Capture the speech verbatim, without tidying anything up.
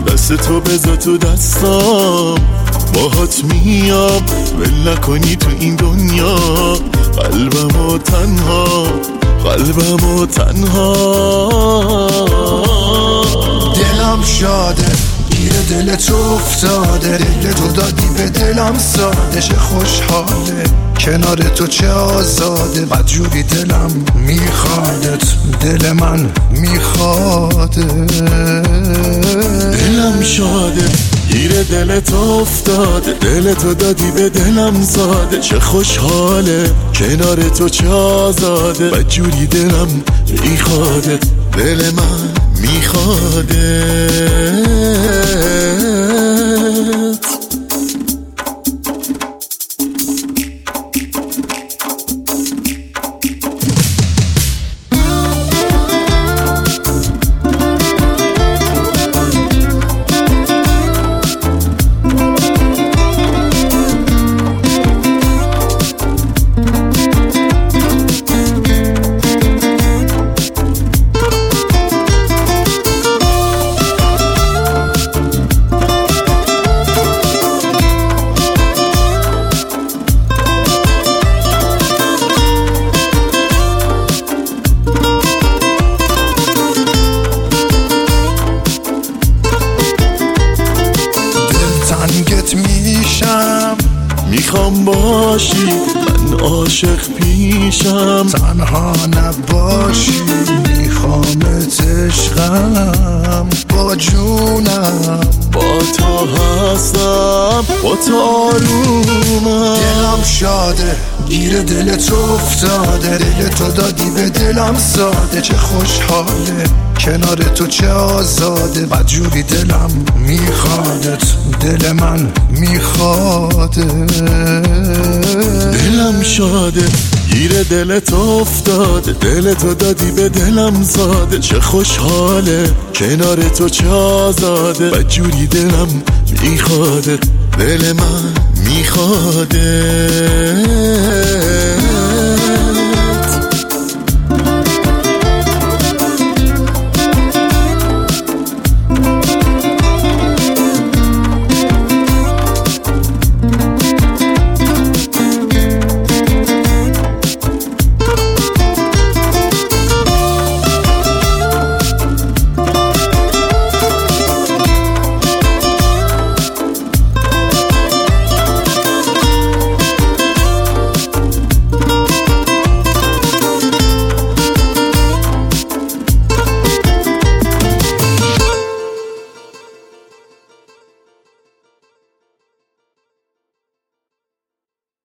دست تو بذار تو دستام، باهات میام ول نکنی تو این دنیا. قلبمو تنها، قلبمو تنها. دلم شاده گیر دل تو افتاده، دل تو دادی به دلم ساده. چه خوشحاله کنار تو چه آزاده، بدجوری دلم میخوادت، دل من میخواده. دلم شاده گیر دل تو افتاده، دل تو دادی به دلم ساده. چه خوشحاله کنار تو چه آزاده، بدجوری دلم میخواده، دل من میخواده. میشم میخوام باشی من عاشق پیشم، تنها نباشی میخوامت عشقم، با جونم با تو هستم، با تو آرومم. دلم شاده گیر دل تو افتاده، دل تو دادی به دلم ساده. چه خوشحاله کنار تو چه آزاده، بدجوری دلم میخوادت، دل من میخواده. دلم شاده گیر دل تو افتاده، دل تو دادی به دلم ساده. چه خوشحاله کنار تو چه آزاده، بدجوری دلم میخواده، دل من میخواده.